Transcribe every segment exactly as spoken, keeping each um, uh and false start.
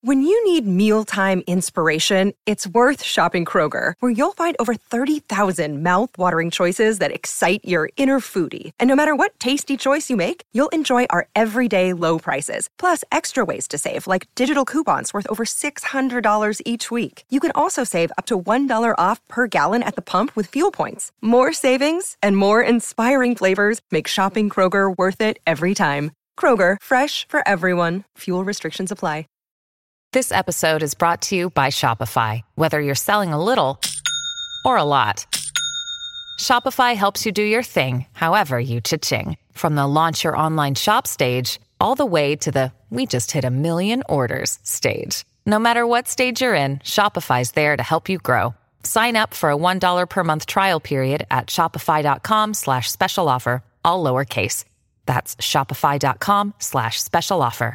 When you need mealtime inspiration, it's worth shopping Kroger, where you'll find over thirty thousand mouth-watering choices that excite your inner foodie. And no matter what tasty choice you make, you'll enjoy our everyday low prices, plus extra ways to save, like digital coupons worth over six hundred dollars each week. You can also save up to one dollar off per gallon at the pump with fuel points. More savings and more inspiring flavors make shopping Kroger worth it every time. Kroger, fresh for everyone. Fuel restrictions apply. This episode is brought to you by Shopify. Whether you're selling a little or a lot, Shopify helps you do your thing, however you cha-ching. From the launch your online shop stage, all the way to the we just hit a million orders stage. No matter what stage you're in, Shopify's there to help you grow. Sign up for a one dollar per month trial period at shopify.com slash special offer, all lowercase. That's shopify.com slash special offer.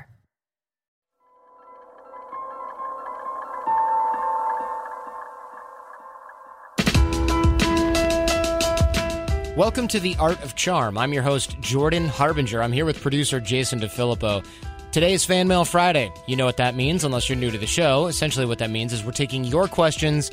Welcome to The Art of Charm. I'm your host, Jordan Harbinger. I'm here with producer Jason DeFilippo. Today is Fan Mail Friday. You know what that means, unless you're new to the show. Essentially what that means is we're taking your questions,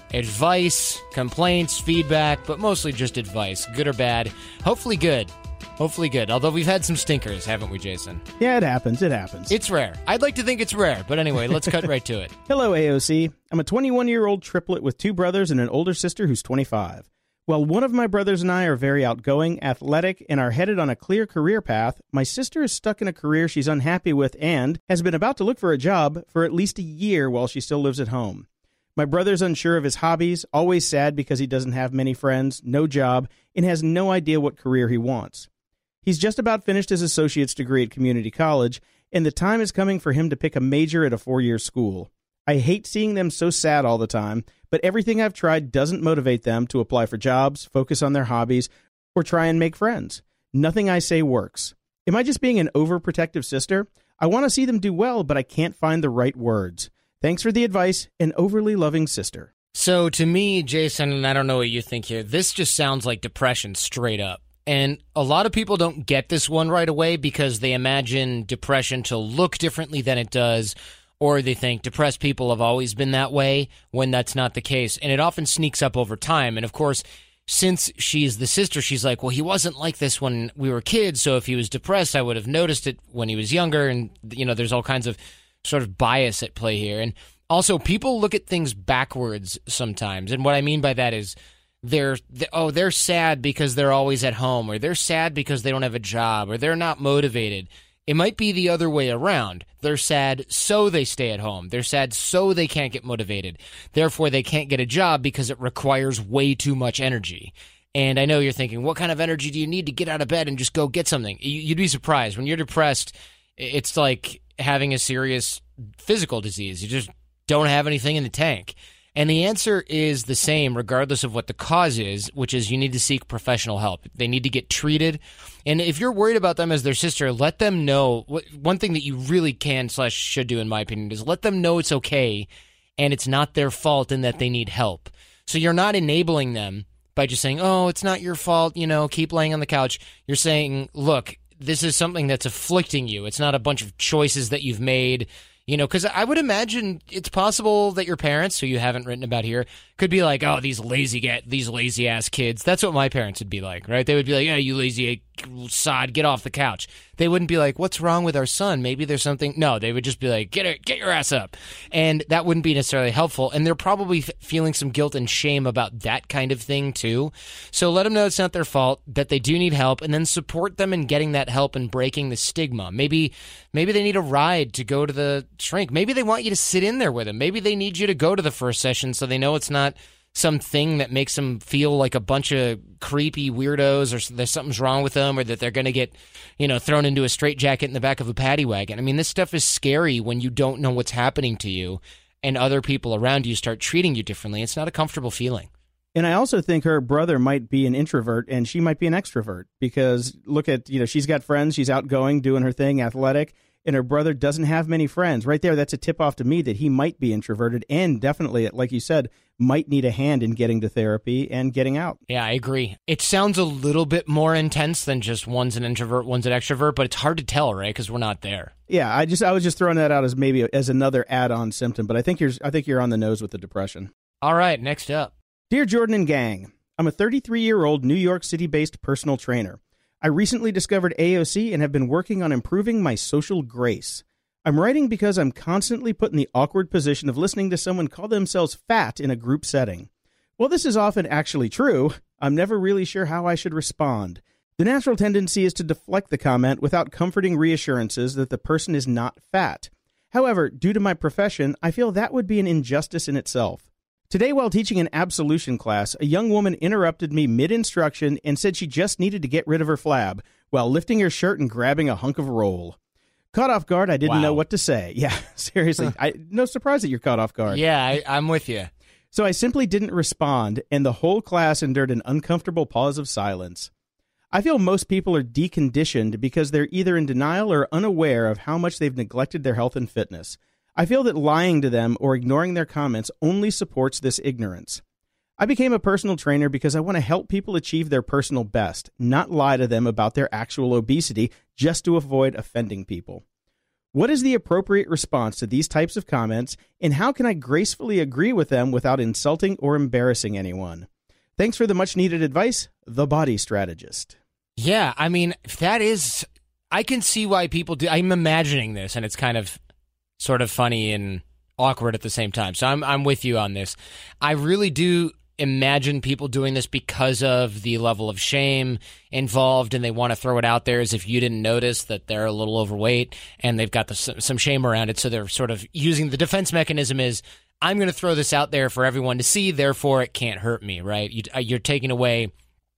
advice, complaints, feedback, but mostly just advice, good or bad. Hopefully good. Hopefully good. Although we've had some stinkers, haven't we, Jason? Yeah, it happens. It happens. It's rare. I'd like to think it's rare, but anyway, let's cut right to it. Hello, A O C. I'm a twenty-one-year-old triplet with two brothers and an older sister who's twenty-five. While one of my brothers and I are very outgoing, athletic, and are headed on a clear career path, my sister is stuck in a career she's unhappy with and has been about to look for a job for at least a year while she still lives at home. My brother's unsure of his hobbies, always sad because he doesn't have many friends, no job, and has no idea what career he wants. He's just about finished his associate's degree at community college, and the time is coming for him to pick a major at a four-year school. I hate seeing them so sad all the time, but everything I've tried doesn't motivate them to apply for jobs, focus on their hobbies, or try and make friends. Nothing I say works. Am I just being an overprotective sister? I want to see them do well, but I can't find the right words. Thanks for the advice, an overly loving sister. So to me, Jason, and I don't know what you think here, this just sounds like depression straight up. And a lot of people don't get this one right away because they imagine depression to look differently than it does, or they think depressed people have always been that way when that's not the case. And it often sneaks up over time. And of course, since she's the sister, she's like, well, he wasn't like this when we were kids. So if he was depressed, I would have noticed it when he was younger. And, you know, there's all kinds of sort of bias at play here. And also, people look at things backwards sometimes. And what I mean by that is they're, oh, they're sad because they're always at home, or they're sad because they don't have a job, or they're not motivated. It might be the other way around. They're sad so they stay at home. They're sad so they can't get motivated. Therefore, they can't get a job because it requires way too much energy. And I know you're thinking, what kind of energy do you need to get out of bed and just go get something? You'd be surprised. When you're depressed, it's like having a serious physical disease. You just don't have anything in the tank. And the answer is the same regardless of what the cause is, which is you need to seek professional help. They need to get treated. And if you're worried about them as their sister, let them know. One thing that you really can slash should do, in my opinion, is let them know it's okay and it's not their fault and that they need help. So you're not enabling them by just saying, oh, it's not your fault, you know, keep laying on the couch. You're saying, look, this is something that's afflicting you. It's not a bunch of choices that you've made. You know, because I would imagine it's possible that your parents, who you haven't written about here, could be like, oh, these lazy get these lazy ass kids. That's what my parents would be like, right? They would be like, yeah, you lazy sod, get off the couch. They wouldn't be like, what's wrong with our son? Maybe there's something. No, they would just be like, get it, get your ass up. And that wouldn't be necessarily helpful. And they're probably f- feeling some guilt and shame about that kind of thing too. So let them know it's not their fault, that they do need help, and then support them in getting that help and breaking the stigma. Maybe, maybe they need a ride to go to the shrink. Maybe they want you to sit in there with them. Maybe they need you to go to the first session so they know it's not something that makes them feel like a bunch of creepy weirdos, or there's something's wrong with them, or that they're going to get, you know, thrown into a straitjacket in the back of a paddy wagon. I mean, this stuff is scary when you don't know what's happening to you and other people around you start treating you differently. It's not a comfortable feeling. And I also think her brother might be an introvert and she might be an extrovert, because look at, you know, she's got friends, she's outgoing, doing her thing, athletic. and her brother doesn't have many friends. Right there, that's a tip-off to me that he might be introverted and definitely, like you said, might need a hand in getting to therapy and getting out. Yeah, I agree. It sounds a little bit more intense than just one's an introvert, one's an extrovert, but it's hard to tell, right? Because we're not there. Yeah, I just I was just throwing that out as maybe as another add-on symptom, but I think you're I think you're on the nose with the depression. All right, next up. Dear Jordan and gang, I'm a thirty-three-year-old New York City-based personal trainer. I recently discovered A O C and have been working on improving my social grace. I'm writing because I'm constantly put in the awkward position of listening to someone call themselves fat in a group setting. While this is often actually true, I'm never really sure how I should respond. The natural tendency is to deflect the comment without comforting reassurances that the person is not fat. However, due to my profession, I feel that would be an injustice in itself. Today, while teaching an absolution class, a young woman interrupted me mid-instruction and said she just needed to get rid of her flab while lifting her shirt and grabbing a hunk of roll. Caught off guard, I didn't Wow. know what to say. Yeah, seriously. I, no surprise that you're caught off guard. Yeah, I, I'm with you. So I simply didn't respond, and the whole class endured an uncomfortable pause of silence. I feel most people are deconditioned because they're either in denial or unaware of how much they've neglected their health and fitness. I feel that lying to them or ignoring their comments only supports this ignorance. I became a personal trainer because I want to help people achieve their personal best, not lie to them about their actual obesity just to avoid offending people. What is the appropriate response to these types of comments, and how can I gracefully agree with them without insulting or embarrassing anyone? Thanks for the much-needed advice, The Body Strategist. Yeah, I mean, that is, I can see why people do. I'm imagining this, and it's kind of sort of funny and awkward at the same time. So I'm I'm with you on this. I really do imagine people doing this because of the level of shame involved, and they want to throw it out there as if you didn't notice that they're a little overweight, and they've got the, some shame around it. So they're sort of using the defense mechanism is, I'm going to throw this out there for everyone to see, therefore it can't hurt me, right? You, you're taking away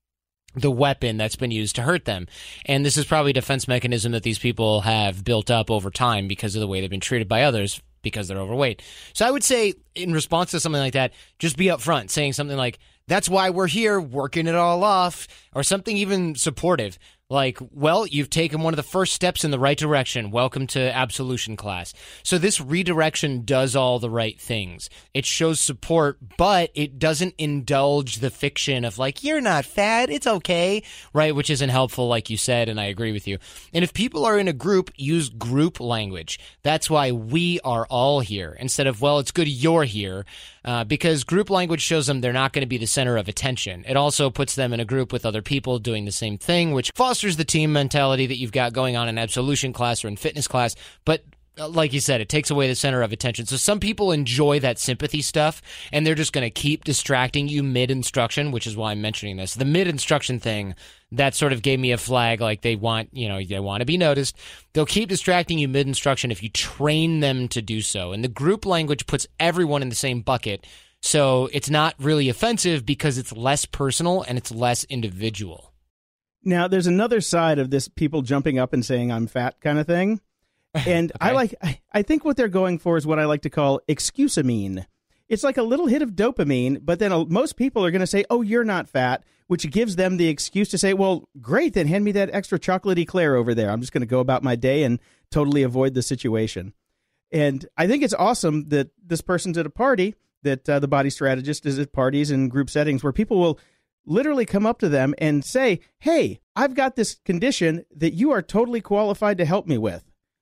the weapon that's been used to hurt them. And this is probably a defense mechanism that these people have built up over time because of the way they've been treated by others because they're overweight. So I would say in response to something like that, just be upfront, saying something like, that's why we're here, working it all off, or something even supportive. Like, well, you've taken one of the first steps in the right direction. Welcome to absolution class. So this redirection does all the right things. It shows support, but it doesn't indulge the fiction of like, you're not fat, it's okay, right? Which isn't helpful, like you said, and I agree with you. And if people are in a group, use group language. That's why we are all here, instead of, well, it's good you're here. Uh, because group language shows them they're not going to be the center of attention. It also puts them in a group with other people doing the same thing, which fosters the team mentality that you've got going on in absolution class or in fitness class. But uh, like you said, it takes away the center of attention. So some people enjoy that sympathy stuff, and they're just going to keep distracting you mid-instruction, which is why I'm mentioning this. The mid-instruction thing, that sort of gave me a flag, like they want, you know, they want to be noticed. They'll keep distracting you mid-instruction if you train them to do so. And the group language puts everyone in the same bucket, so it's not really offensive because it's less personal and it's less individual. Now, there's another side of this people jumping up and saying I'm fat kind of thing. And okay. I like, I, I think what they're going for is what I like to call excusamine. It's like a little hit of dopamine, but then most people are going to say, oh, you're not fat, which gives them the excuse to say, well, great, then hand me that extra chocolate eclair over there. I'm just going to go about my day and totally avoid the situation. And I think it's awesome that this person's at a party, that uh, the body strategist is at parties and group settings where people will literally come up to them and say, hey, I've got this condition that you are totally qualified to help me with.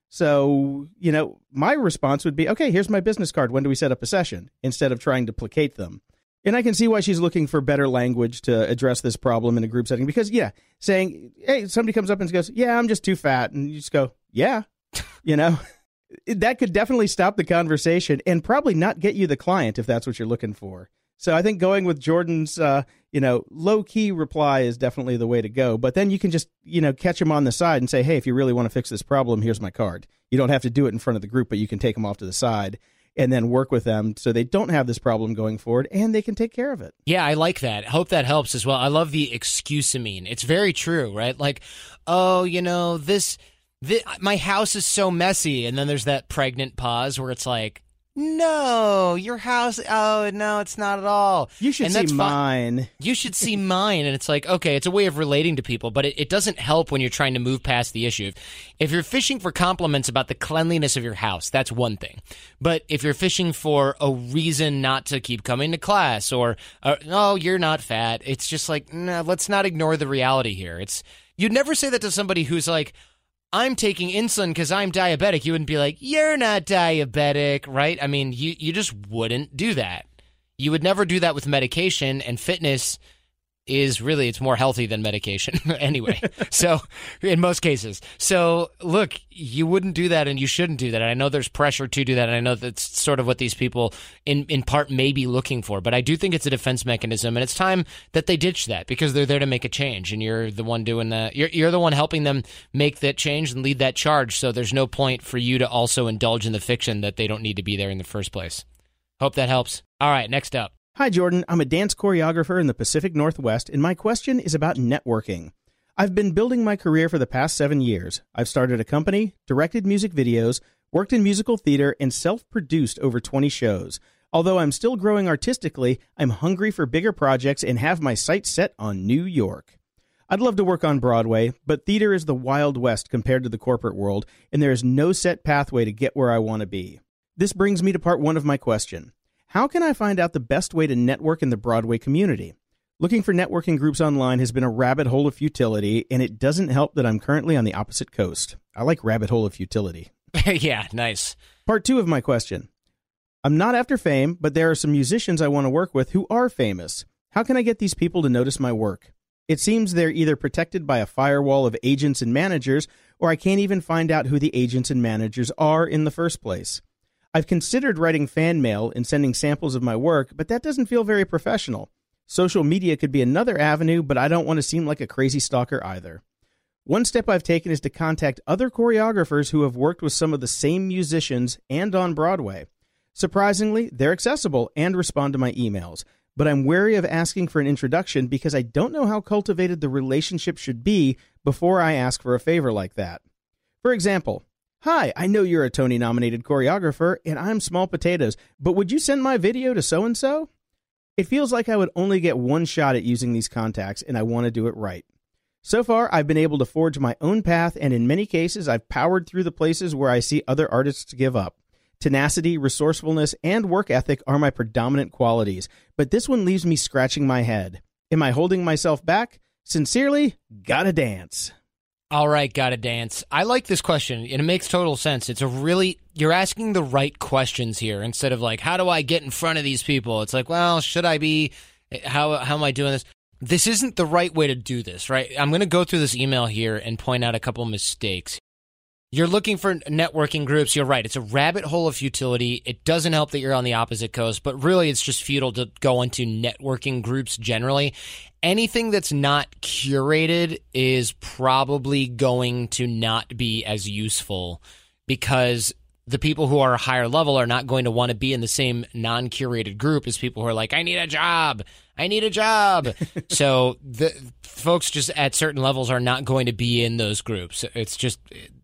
So, you know, my response would be, okay, here's my business card. When do we set up a session? Instead of trying to placate them. And I can see why she's looking for better language to address this problem in a group setting. Because, yeah, saying, hey, somebody comes up and goes, yeah, I'm just too fat. And you just go, yeah, you know, that could definitely stop the conversation and probably not get you the client if that's what you're looking for. So I think going with Jordan's, uh, you know, low-key reply is definitely the way to go. But then you can just, you know, catch them on the side and say, hey, if you really want to fix this problem, here's my card. You don't have to do it in front of the group, but you can take them off to the side and then work with them so they don't have this problem going forward and they can take care of it. Yeah, I like that. I hope that helps as well. I love the excusamine. It's very true, right? Like, oh, you know, this, this, my house is so messy. And then there's that pregnant pause where it's like, no, your house, oh, no, it's not at all. You should and see that's mine. Fine. You should see mine. And it's like, okay, it's a way of relating to people, but it, it doesn't help when you're trying to move past the issue. If you're fishing for compliments about the cleanliness of your house, that's one thing. But if you're fishing for a reason not to keep coming to class or, or oh, you're not fat, it's just like, no, let's not ignore the reality here. It's you'd never say that to somebody who's like, I'm taking insulin because I'm diabetic. You wouldn't be like, you're not diabetic, right? I mean, you, you just wouldn't do that. You would never do that with medication, and fitness is really, it's more healthy than medication anyway. So in most cases. So look, you wouldn't do that and you shouldn't do that. And I know there's pressure to do that. And I know that's sort of what these people in, in part may be looking for. But I do think it's a defense mechanism, and it's time that they ditch that because they're there to make a change. And you're the one doing that. You're, you're the one helping them make that change and lead that charge. So there's no point for you to also indulge in the fiction that they don't need to be there in the first place. Hope that helps. All right, next up. Hi, Jordan. I'm a dance choreographer in the Pacific Northwest, and my question is about networking. I've been building my career for the past seven years. I've started a company, directed music videos, worked in musical theater, and self-produced over twenty shows. Although I'm still growing artistically, I'm hungry for bigger projects and have my sights set on New York. I'd love to work on Broadway, but theater is the Wild West compared to the corporate world, and there is no set pathway to get where I want to be. This brings me to part one of my question. How can I find out the best way to network in the Broadway community? Looking for networking groups online has been a rabbit hole of futility, and it doesn't help that I'm currently on the opposite coast. I like rabbit hole of futility. Yeah, nice. Part two of my question. I'm not after fame, but there are some musicians I want to work with who are famous. How can I get these people to notice my work? It seems they're either protected by a firewall of agents and managers, or I can't even find out who the agents and managers are in the first place. I've considered writing fan mail and sending samples of my work, but that doesn't feel very professional. Social media could be another avenue, but I don't want to seem like a crazy stalker either. One step I've taken is to contact other choreographers who have worked with some of the same musicians and on Broadway. Surprisingly, they're accessible and respond to my emails, but I'm wary of asking for an introduction because I don't know how cultivated the relationship should be before I ask for a favor like that. For example, hi, I know you're a Tony-nominated choreographer, and I'm small potatoes, but would you send my video to so-and-so? It feels like I would only get one shot at using these contacts, and I want to do it right. So far, I've been able to forge my own path, and in many cases, I've powered through the places where I see other artists give up. Tenacity, resourcefulness, and work ethic are my predominant qualities, but this one leaves me scratching my head. Am I holding myself back? Sincerely, gotta dance. All right, gotta dance. I like this question, and it makes total sense. It's a really, you're asking the right questions here instead of like, how do I get in front of these people? It's like, well, should I be, how how am I doing this? This isn't the right way to do this, right? I'm going to go through this email here and point out a couple mistakes. You're looking for networking groups. You're right. It's a rabbit hole of futility. It doesn't help that you're on the opposite coast, but really it's just futile to go into networking groups generally. Anything that's not curated is probably going to not be as useful because the people who are higher level are not going to want to be in the same non-curated group as people who are like, I need a job. I need a job. So the folks just at certain levels are not going to be in those groups. It's just...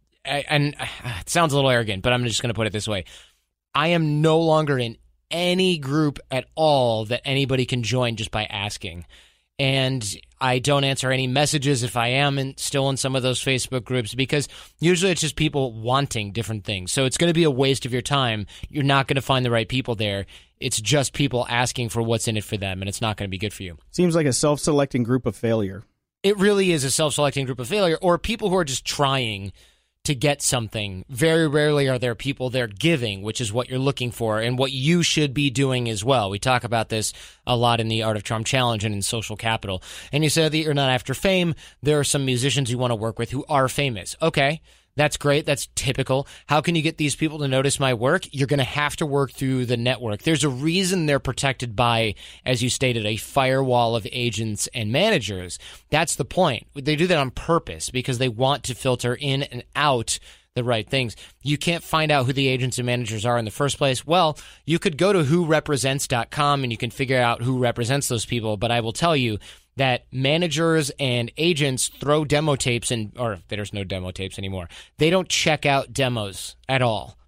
and it sounds a little arrogant, but I'm just going to put it this way. I am no longer in any group at all that anybody can join just by asking. And I don't answer any messages if I am in, still in some of those Facebook groups because usually it's just people wanting different things. So it's going to be a waste of your time. You're not going to find the right people there. It's just people asking for what's in it for them, and it's not going to be good for you. Seems like a self-selecting group of failure. It really is a self-selecting group of failure, or people who are just trying to get something. Very rarely are there people there giving, which is what you're looking for and what you should be doing as well. We talk about this a lot in the Art of Charm Challenge and in Social Capital. And you said that you're not after fame. There are some musicians you want to work with who are famous. Okay, that's great. That's typical. How can you get these people to notice my work? You're going to have to work through the network. There's a reason they're protected by, as you stated, a firewall of agents and managers. That's the point. They do that on purpose because they want to filter in and out the right things. You can't find out who the agents and managers are in the first place. Well, you could go to who represents dot com and you can figure out who represents those people. But I will tell you that managers and agents throw demo tapes in, or there's no demo tapes anymore. They don't check out demos at all.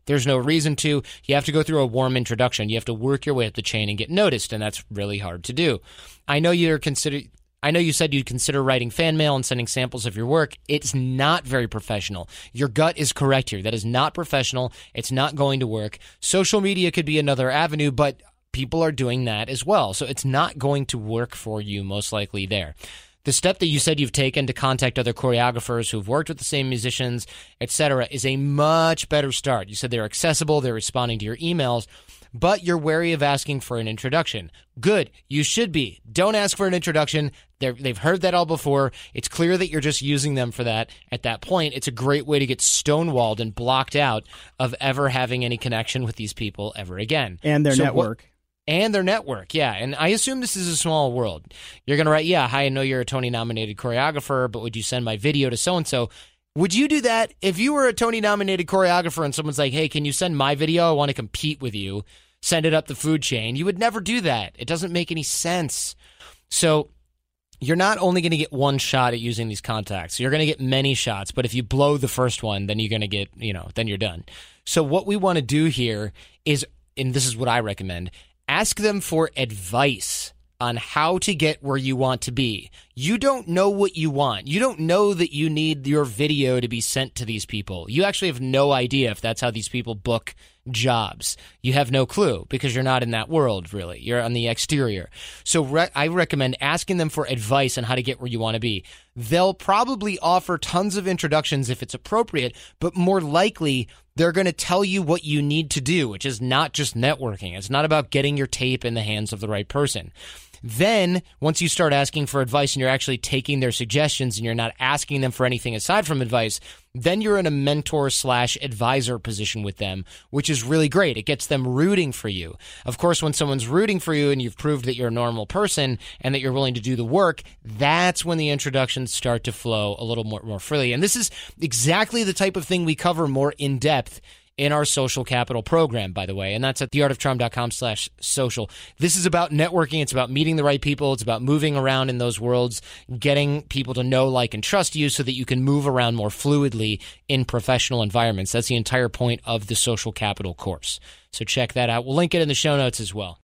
There's no reason to. You have to go through a warm introduction. You have to work your way up the chain and get noticed, and that's really hard to do. I know you're consider. I know you said you'd consider writing fan mail and sending samples of your work. It's not very professional. Your gut is correct here. That is not professional. It's not going to work. Social media could be another avenue, but people are doing that as well. So it's not going to work for you, most likely there. The step that you said you've taken to contact other choreographers who've worked with the same musicians, et cetera, is a much better start. You said they're accessible, they're responding to your emails, but you're wary of asking for an introduction. Good. You should be. Don't ask for an introduction. They're, they've heard that all before. It's clear that you're just using them for that. At that point, it's a great way to get stonewalled and blocked out of ever having any connection with these people ever again. And their so network. What, And their network, yeah. And I assume this is a small world. You're going to write, yeah, hi, I know you're a Tony-nominated choreographer, but would you send my video to so-and-so? Would you do that if you were a Tony-nominated choreographer and someone's like, hey, can you send my video? I want to compete with you. Send it up the food chain. You would never do that. It doesn't make any sense. So you're not only going to get one shot at using these contacts. You're going to get many shots, but if you blow the first one, then you're going to get, you know, then you're done. So what we want to do here is, and this is what I recommend, ask them for advice on how to get where you want to be. You don't know what you want. You don't know that you need your video to be sent to these people. You actually have no idea if that's how these people book jobs. You have no clue because you're not in that world, really. You're on the exterior. So re- I recommend asking them for advice on how to get where you want to be. They'll probably offer tons of introductions if it's appropriate, but more likely they're going to tell you what you need to do, which is not just networking. It's not about getting your tape in the hands of the right person. Then, once you start asking for advice and you're actually taking their suggestions and you're not asking them for anything aside from advice, then you're in a mentor slash advisor position with them, which is really great. It gets them rooting for you. Of course, when someone's rooting for you and you've proved that you're a normal person and that you're willing to do the work, that's when the introductions start to flow a little more, more freely. And this is exactly the type of thing we cover more in depth in our Social Capital program, by the way, and that's at theartofcharm.com slash social. This is about networking. It's about meeting the right people. It's about moving around in those worlds, getting people to know, like, and trust you so that you can move around more fluidly in professional environments. That's the entire point of the Social Capital course. So check that out. We'll link it in the show notes as well.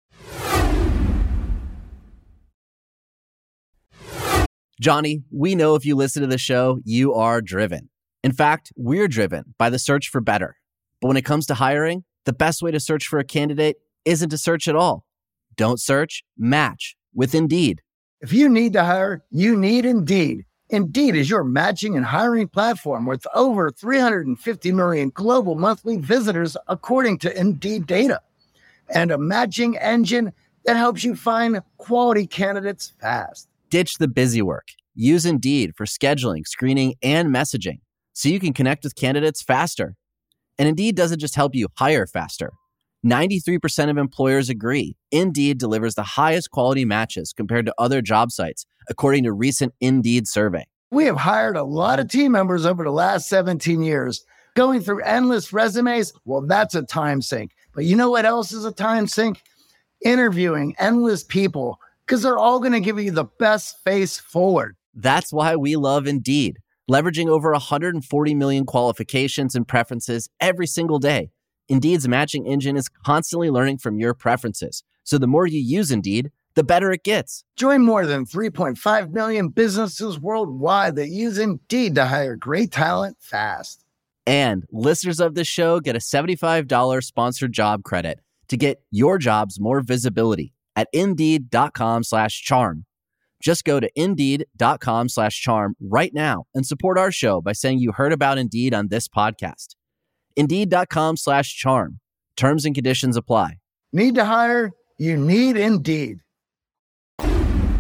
Johnny, we know if you listen to the show, you are driven. In fact, we're driven by the search for better. But when it comes to hiring, the best way to search for a candidate isn't to search at all. Don't search, match with Indeed. If you need to hire, you need Indeed. Indeed is your matching and hiring platform with over three hundred fifty million global monthly visitors, according to Indeed data, and a matching engine that helps you find quality candidates fast. Ditch the busy work. Use Indeed for scheduling, screening, and messaging so you can connect with candidates faster. And Indeed doesn't just help you hire faster. ninety-three percent of employers agree Indeed delivers the highest quality matches compared to other job sites, according to recent Indeed survey. We have hired a lot of team members over the last seventeen years. Going through endless resumes, well, that's a time sink. But you know what else is a time sink? Interviewing endless people, because they're all going to give you the best face forward. That's why we love Indeed. Leveraging over one hundred forty million qualifications and preferences every single day, Indeed's matching engine is constantly learning from your preferences. So the more you use Indeed, the better it gets. Join more than three point five million businesses worldwide that use Indeed to hire great talent fast. And listeners of this show get a seventy-five dollars sponsored job credit to get your jobs more visibility at Indeed.com slash charm. Just go to Indeed.com slash charm right now and support our show by saying you heard about Indeed on this podcast. Indeed.com slash charm. Terms and conditions apply. Need to hire? You need Indeed. All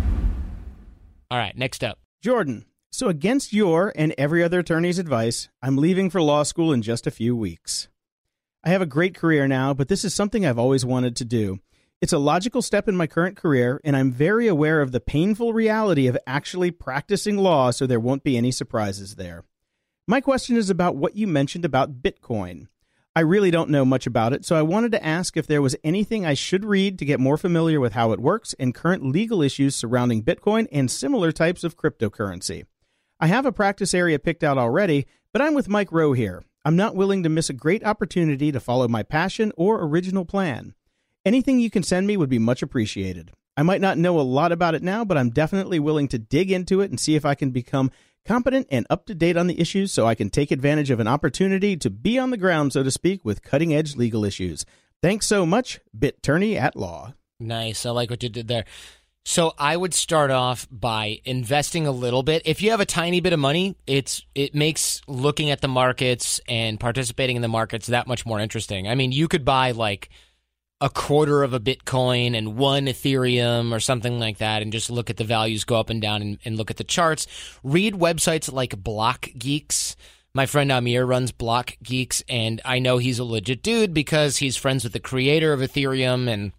right, next up. Jordan, so against your and every other attorney's advice, I'm leaving for law school in just a few weeks. I have a great career now, but this is something I've always wanted to do. It's a logical step in my current career, and I'm very aware of the painful reality of actually practicing law, so there won't be any surprises there. My question is about what you mentioned about Bitcoin. I really don't know much about it, so I wanted to ask if there was anything I should read to get more familiar with how it works and current legal issues surrounding Bitcoin and similar types of cryptocurrency. I have a practice area picked out already, but I'm with Mike Rowe here. I'm not willing to miss a great opportunity to follow my passion or original plan. Anything you can send me would be much appreciated. I might not know a lot about it now, but I'm definitely willing to dig into it and see if I can become competent and up to date on the issues so I can take advantage of an opportunity to be on the ground, so to speak, with cutting-edge legal issues. Thanks so much, Bittorney at Law. Nice. I like what you did there. So I would start off by investing a little bit. If you have a tiny bit of money, it's it makes looking at the markets and participating in the markets that much more interesting. I mean, you could buy like a quarter of a Bitcoin and one Ethereum or something like that and just look at the values go up and down and, and look at the charts. Read websites like Block Geeks. My friend Amir runs Block Geeks, and I know he's a legit dude because he's friends with the creator of Ethereum, and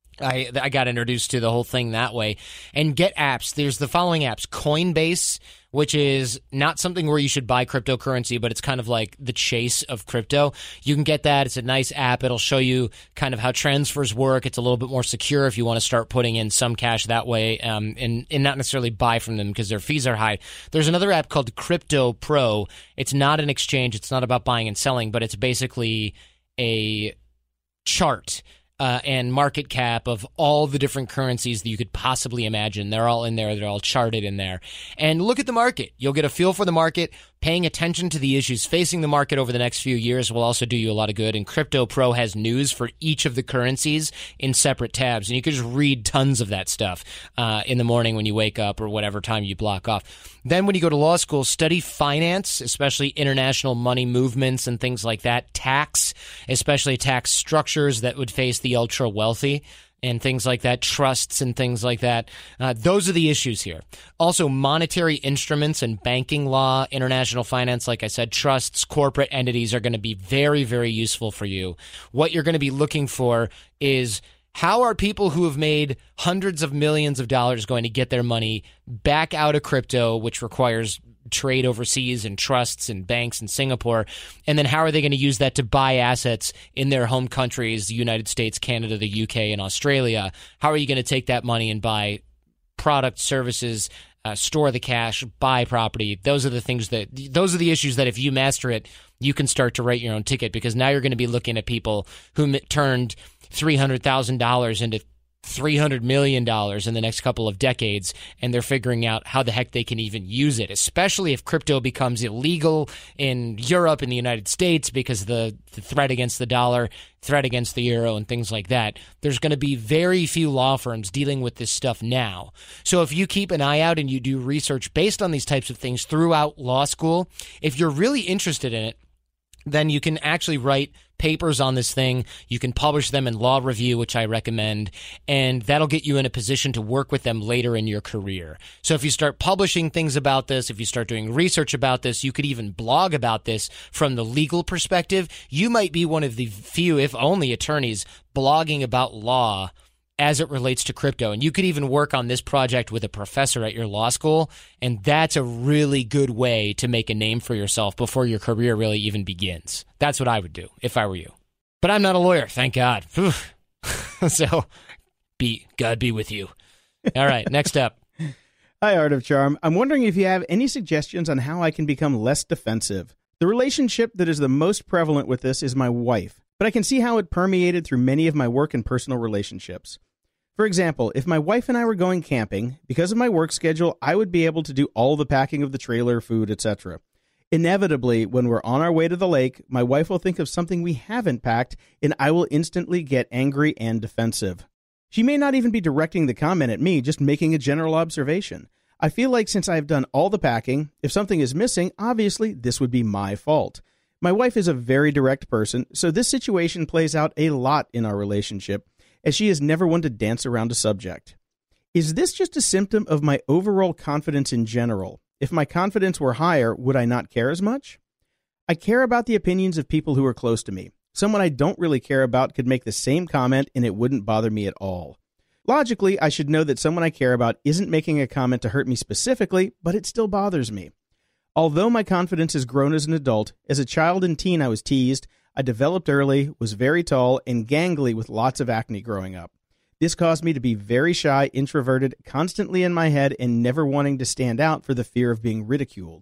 I I got introduced to the whole thing that way. And get apps. There's the following apps. Coinbase, which is not something where you should buy cryptocurrency, but it's kind of like the Chase of crypto. You can get that. It's a nice app. It'll show you kind of how transfers work. It's a little bit more secure if you want to start putting in some cash that way, um, and, and not necessarily buy from them because their fees are high. There's another app called Crypto Pro. It's not an exchange. It's not about buying and selling, but it's basically a chart Uh, and market cap of all the different currencies that you could possibly imagine. They're all in there. They're all charted in there. And look at the market. You'll get a feel for the market. Paying attention to the issues facing the market over the next few years will also do you a lot of good. And Crypto Pro has news for each of the currencies in separate tabs. And you can just read tons of that stuff uh, in the morning when you wake up or whatever time you block off. Then when you go to law school, study finance, especially international money movements and things like that. Tax, especially tax structures that would face the ultra wealthy and things like that, trusts and things like that. Uh, those are the issues here. Also, monetary instruments and banking law, international finance, like I said, trusts, corporate entities are going to be very, very useful for you. What you're going to be looking for is how are people who have made hundreds of millions of dollars going to get their money back out of crypto, which requires trade overseas and trusts and banks in Singapore, and then how are they going to use that to buy assets in their home countries, the United States, Canada, the U K, and Australia? How are you going to take that money and buy products, services, uh, store the cash, buy property? Those are the things that, those are the issues that if you master it, you can start to write your own ticket, because now you're going to be looking at people who m- turned three hundred thousand dollars into three hundred million dollars in the next couple of decades, and they're figuring out how the heck they can even use it, especially if crypto becomes illegal in Europe and the United States because of the, the threat against the dollar, threat against the euro, and things like that. There's going to be very few law firms dealing with this stuff now. So if you keep an eye out and you do research based on these types of things throughout law school, if you're really interested in it, then you can actually write papers on this thing. You can publish them in Law Review, which I recommend, and that'll get you in a position to work with them later in your career. So if you start publishing things about this, if you start doing research about this, you could even blog about this from the legal perspective. You might be one of the few, if only, attorneys blogging about law as it relates to crypto. And you could even work on this project with a professor at your law school, and that's a really good way to make a name for yourself before your career really even begins. That's what I would do if I were you. But I'm not a lawyer, thank God. So, be God be with you. All right, next up. Hi, Art of Charm. I'm wondering if you have any suggestions on how I can become less defensive. The relationship that is the most prevalent with this is my wife, but I can see how it permeated through many of my work and personal relationships. For example, if my wife and I were going camping, because of my work schedule, I would be able to do all the packing of the trailer, food, et cetera. Inevitably, when we're on our way to the lake, my wife will think of something we haven't packed, and I will instantly get angry and defensive. She may not even be directing the comment at me, just making a general observation. I feel like since I've done all the packing, if something is missing, obviously this would be my fault. My wife is a very direct person, so this situation plays out a lot in our relationship, as she is never one to dance around a subject. Is this just a symptom of my overall confidence in general? If my confidence were higher, would I not care as much? I care about the opinions of people who are close to me. Someone I don't really care about could make the same comment and it wouldn't bother me at all. Logically, I should know that someone I care about isn't making a comment to hurt me specifically, but it still bothers me. Although my confidence has grown as an adult, as a child and teen I was teased, I developed early, was very tall, and gangly with lots of acne growing up. This caused me to be very shy, introverted, constantly in my head, and never wanting to stand out for the fear of being ridiculed.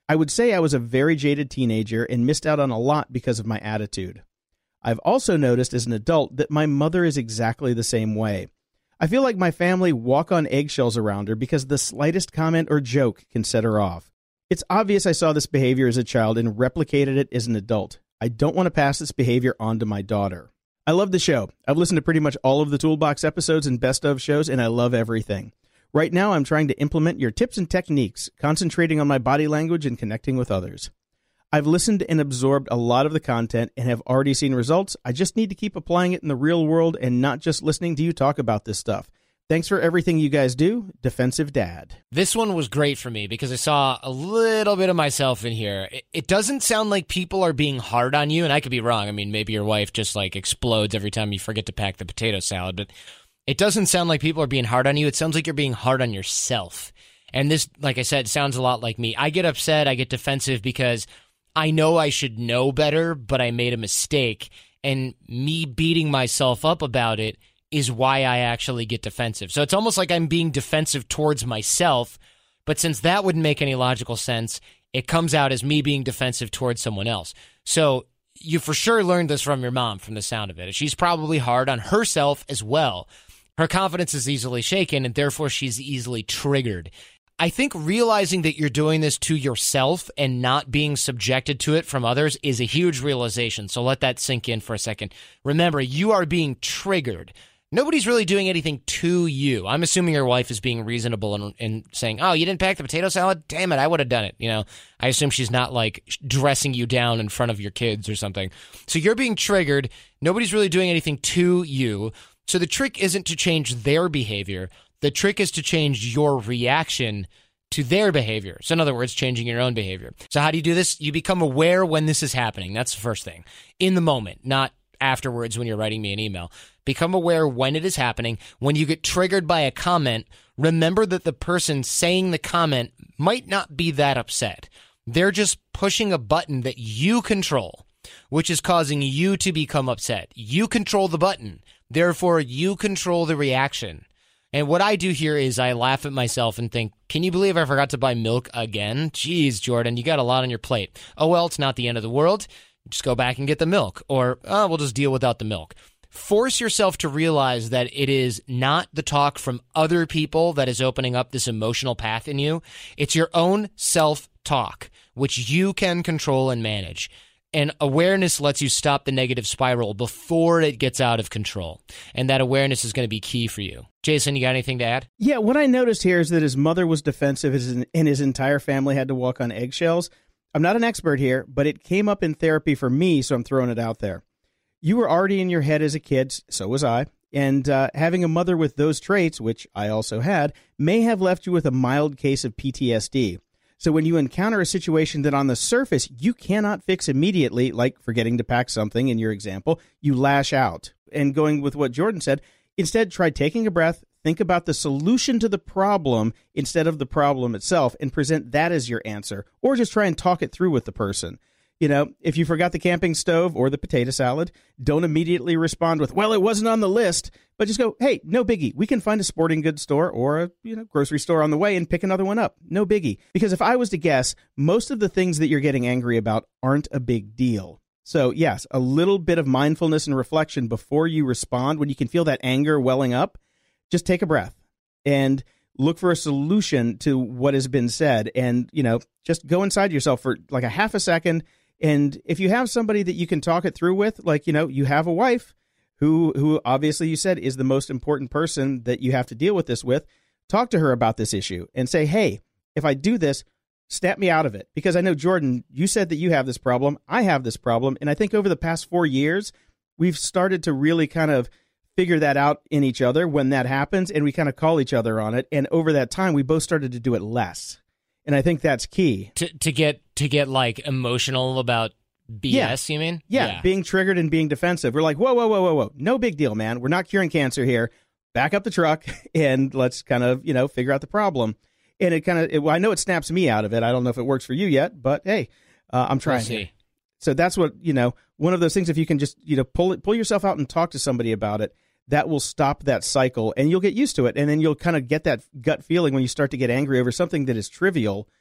I would say I was a very jaded teenager and missed out on a lot because of my attitude. I've also noticed as an adult that my mother is exactly the same way. I feel like my family walk on eggshells around her because the slightest comment or joke can set her off. It's obvious I saw this behavior as a child and replicated it as an adult. I don't want to pass this behavior on to my daughter. I love the show. I've listened to pretty much all of the Toolbox episodes and best of shows, and I love everything. Right now, I'm trying to implement your tips and techniques, concentrating on my body language and connecting with others. I've listened and absorbed a lot of the content and have already seen results. I just need to keep applying it in the real world and not just listening to you talk about this stuff. Thanks for everything you guys do. Defensive Dad. This one was great for me because I saw a little bit of myself in here. It, it doesn't sound like people are being hard on you, and I could be wrong. I mean, maybe your wife just like explodes every time you forget to pack the potato salad, but it doesn't sound like people are being hard on you. It sounds like you're being hard on yourself. And this, like I said, sounds a lot like me. I get upset, I get defensive because I know I should know better, but I made a mistake, and me beating myself up about it is why I actually get defensive. So it's almost like I'm being defensive towards myself, but since that wouldn't make any logical sense, it comes out as me being defensive towards someone else. So you for sure learned this from your mom, from the sound of it. She's probably hard on herself as well. Her confidence is easily shaken, and therefore she's easily triggered. I think realizing that you're doing this to yourself and not being subjected to it from others is a huge realization. So let that sink in for a second. Remember, you are being triggered. Nobody's really doing anything to you. I'm assuming your wife is being reasonable and, and saying, oh, you didn't pack the potato salad? Damn it, I would have done it. You know, I assume she's not like dressing you down in front of your kids or something. So you're being triggered. Nobody's really doing anything to you. So the trick isn't to change their behavior. The trick is to change your reaction to their behavior. So in other words, changing your own behavior. So how do you do this? You become aware when this is happening. That's the first thing. In the moment, not afterwards when you're writing me an email. Become aware when it is happening. When you get triggered by a comment, remember that the person saying the comment might not be that upset. They're just pushing a button that you control, which is causing you to become upset. You control the button. Therefore, you control the reaction. And what I do here is I laugh at myself and think, can you believe I forgot to buy milk again? Jeez, Jordan, you got a lot on your plate. Oh, well, it's not the end of the world. Just go back and get the milk. Or, oh, we'll just deal without the milk. Force yourself to realize that it is not the talk from other people that is opening up this emotional path in you. It's your own self-talk, which you can control and manage. And awareness lets you stop the negative spiral before it gets out of control. And that awareness is going to be key for you. Jason, you got anything to add? Yeah, what I noticed here is that his mother was defensive and his entire family had to walk on eggshells. I'm not an expert here, but it came up in therapy for me, so I'm throwing it out there. You were already in your head as a kid, so was I, and uh, having a mother with those traits, which I also had, may have left you with a mild case of P T S D. So when you encounter a situation that on the surface you cannot fix immediately, like forgetting to pack something in your example, you lash out. And going with what Jordan said, instead try taking a breath, think about the solution to the problem instead of the problem itself, and present that as your answer, or just try and talk it through with the person. You know, if you forgot the camping stove or the potato salad, don't immediately respond with, well, it wasn't on the list, but just go, hey, no biggie. We can find a sporting goods store or a you know grocery store on the way and pick another one up. No biggie. Because if I was to guess, most of the things that you're getting angry about aren't a big deal. So yes, a little bit of mindfulness and reflection before you respond, when you can feel that anger welling up, just take a breath and look for a solution to what has been said. And, you know, just go inside yourself for like a half a second. And if you have somebody that you can talk it through with, like, you know, you have a wife who, who obviously you said is the most important person that you have to deal with this with, talk to her about this issue and say, hey, if I do this, snap me out of it. Because I know, Jordan, you said that you have this problem. I have this problem. And I think over the past four years, we've started to really kind of figure that out in each other when that happens. And we kind of call each other on it. And over that time, we both started to do it less. And I think that's key. To to get to get like emotional about B S, yeah. You mean? Yeah, yeah, being triggered and being defensive. We're like, whoa, whoa, whoa, whoa, whoa. No big deal, man. We're not curing cancer here. Back up the truck and let's kind of, you know, figure out the problem. And it kind of, it, well, I know it snaps me out of it. I don't know if it works for you yet, but hey, uh, I'm trying. See. So that's what, you know, one of those things, if you can just, you know, pull it, pull yourself out and talk to somebody about it, that will stop that cycle and you'll get used to it. And then you'll kind of get that gut feeling when you start to get angry over something that is trivial.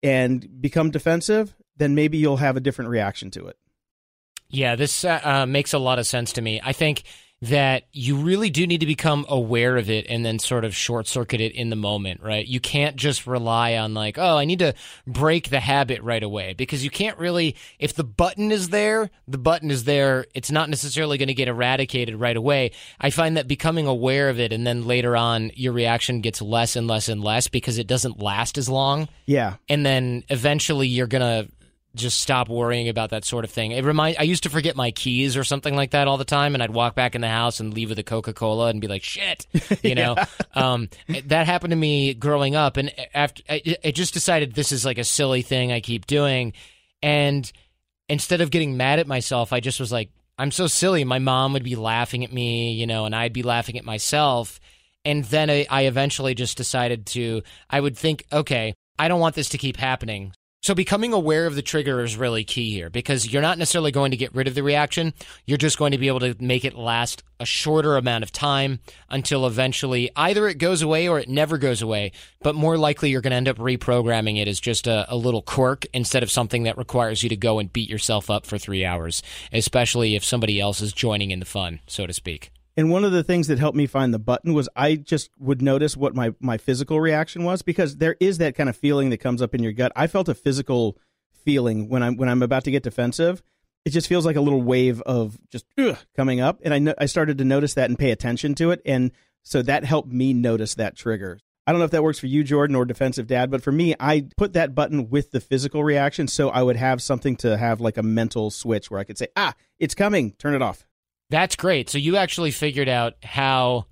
and become defensive, then maybe you'll have a different reaction to it. Yeah, this uh, uh, makes a lot of sense to me. I think that you really do need to become aware of it and then sort of short-circuit it in the moment, right? You can't just rely on like, oh, I need to break the habit right away, because you can't really, if the button is there, the button is there. It's not necessarily going to get eradicated right away. I find that becoming aware of it and then later on your reaction gets less and less and less because it doesn't last as long. Yeah. And then eventually you're going to just stop worrying about that sort of thing. It remind I used to forget my keys or something like that all the time, and I'd walk back in the house and leave with a Coca-Cola and be like, shit, you know? yeah. um, that happened to me growing up, and after I, I just decided this is like a silly thing I keep doing, and instead of getting mad at myself, I just was like, I'm so silly. My mom would be laughing at me, you know, and I'd be laughing at myself, and then I, I eventually just decided to, I would think, okay, I don't want this to keep happening. So becoming aware of the trigger is really key here, because you're not necessarily going to get rid of the reaction. You're just going to be able to make it last a shorter amount of time until eventually either it goes away or it never goes away. But more likely you're going to end up reprogramming it as just a, a little quirk instead of something that requires you to go and beat yourself up for three hours, especially if somebody else is joining in the fun, so to speak. And one of the things that helped me find the button was I just would notice what my, my physical reaction was, because there is that kind of feeling that comes up in your gut. I felt a physical feeling when I'm when I'm about to get defensive. It just feels like a little wave of just ugh, coming up. And I no, I started to notice that and pay attention to it. And so that helped me notice that trigger. I don't know if that works for you, Jordan, or Defensive Dad, but for me, I put that button with the physical reaction so I would have something to have like a mental switch where I could say, ah, it's coming, turn it off. That's great. So you actually figured out how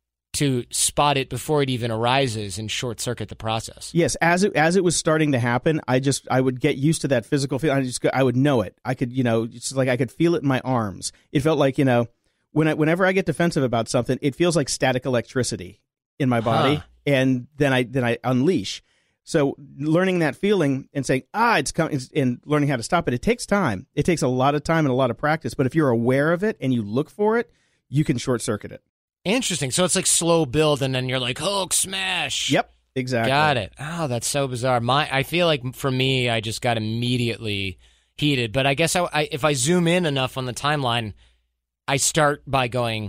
to spot it before it even arises and short circuit the process. Yes, as it as it was starting to happen, I just I would get used to that physical feeling. I just I would know it. I could, you know, it's like I could feel it in my arms. It felt like, you know, when I, whenever I get defensive about something, it feels like static electricity in my body, huh. and then I then I unleash. So learning that feeling and saying, ah, it's coming, and learning how to stop it, it takes time. It takes a lot of time and a lot of practice. But if you're aware of it and you look for it, you can short circuit it. Interesting. So it's like slow build, and then you're like, Hulk smash. Yep, exactly. Got it. Oh, that's so bizarre. My, I feel like for me, I just got immediately heated. But I guess I, I, if I zoom in enough on the timeline, I start by going,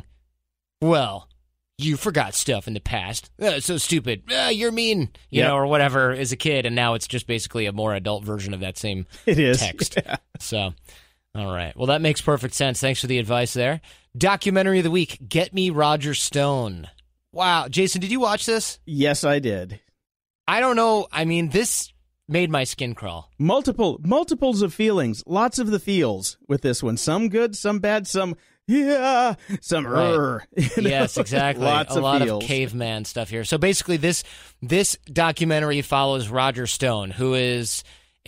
well, you forgot stuff in the past. Uh, so stupid. Uh, you're mean, you yep. know, or whatever as a kid. And now it's just basically a more adult version of that same it is. text. Yeah. So, all right. Well, that makes perfect sense. Thanks for the advice there. Documentary of the week, Get Me Roger Stone. Wow. Jason, did you watch this? Yes, I did. I don't know. I mean, this made my skin crawl. Multiple, multiples of feelings. Lots of the feels with this one. Some good, some bad, some... Yeah, some right. er. You know? Yes, exactly. Lots a of lot feels. of caveman stuff here. So basically, this this documentary follows Roger Stone, who is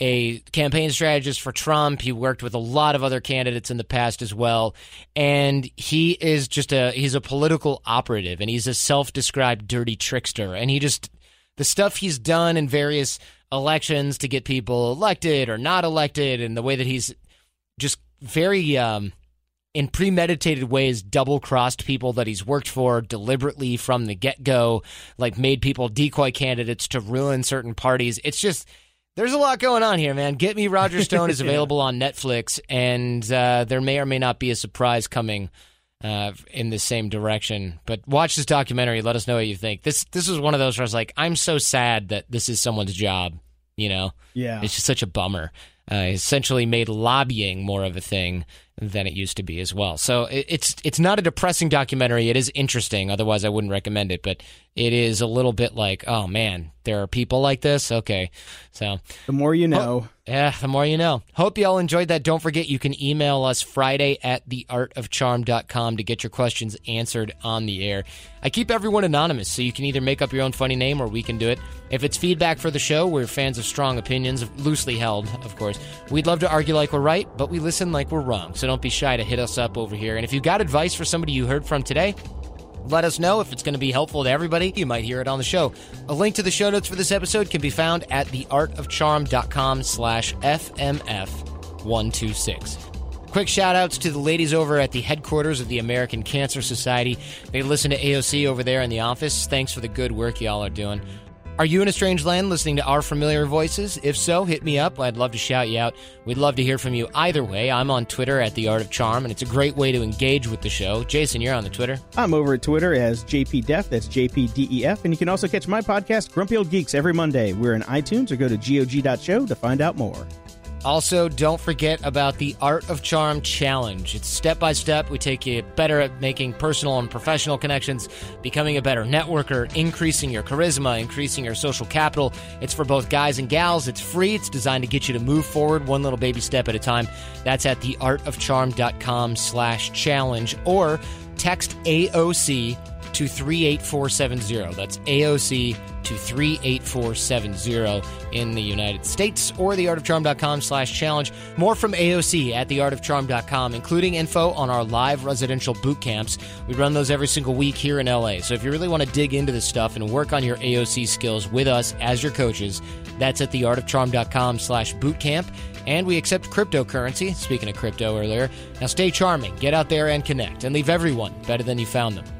a campaign strategist for Trump. He worked with a lot of other candidates in the past as well, and he is just a he's a political operative, and he's a self-described dirty trickster. And he just the stuff he's done in various elections to get people elected or not elected, and the way that he's just very. Um, in premeditated ways, double-crossed people that he's worked for deliberately from the get-go, like made people decoy candidates to ruin certain parties. It's just, there's a lot going on here, man. Get Me Roger Stone is available yeah. on Netflix, and uh, there may or may not be a surprise coming uh, in the same direction. But watch this documentary. Let us know what you think. This this was one of those where I was like, I'm so sad that this is someone's job, you know? Yeah. It's just such a bummer. Uh, essentially made lobbying more of a thing than it used to be as well. So it, it's it's not a depressing documentary. It is interesting. Otherwise, I wouldn't recommend it. But it is a little bit like, oh, man, there are people like this? Okay. So the more you know. Ho- yeah, the more you know. Hope you all enjoyed that. Don't forget, you can email us Friday at the art of charm dot com to get your questions answered on the air. I keep everyone anonymous, so you can either make up your own funny name or we can do it. If it's feedback for the show, we're fans of strong opinions, loosely held, of course. We'd love to argue like we're right, but we listen like we're wrong. So don't be shy to hit us up over here. And if you've got advice for somebody you heard from today, let us know. If it's going to be helpful to everybody, you might hear it on the show. A link to the show notes for this episode can be found at the art of charm dot com slash F M F one two six. Quick shout-outs to the ladies over at the headquarters of the American Cancer Society. They listen to A O C over there in the office. Thanks for the good work y'all are doing. Are you in a strange land listening to our familiar voices? If so, hit me up. I'd love to shout you out. We'd love to hear from you either way. I'm on Twitter at The Art of Charm, and it's a great way to engage with the show. Jason, you're on the Twitter. I'm over at Twitter as J P Def. That's J P D E F. And you can also catch my podcast, Grumpy Old Geeks, every Monday. We're in iTunes, or go to gog dot show to find out more. Also, don't forget about the Art of Charm Challenge. It's step-by-step. We take you better at making personal and professional connections, becoming a better networker, increasing your charisma, increasing your social capital. It's for both guys and gals. It's free. It's designed to get you to move forward one little baby step at a time. That's at the art of charm dot com slash challenge, or text A O C to three eight four seven zero. That's A O C to three eight four seven zero in the United States, or the art of charm dot com slash challenge. More from A O C at the art of charm dot com, including info on our live residential boot camps. We run those every single week here in L A. So if you really want to dig into this stuff and work on your A O C skills with us as your coaches, that's at the art of charm dot com slash bootcamp. And we accept cryptocurrency, speaking of crypto earlier. Now stay charming, get out there and connect, and leave everyone better than you found them.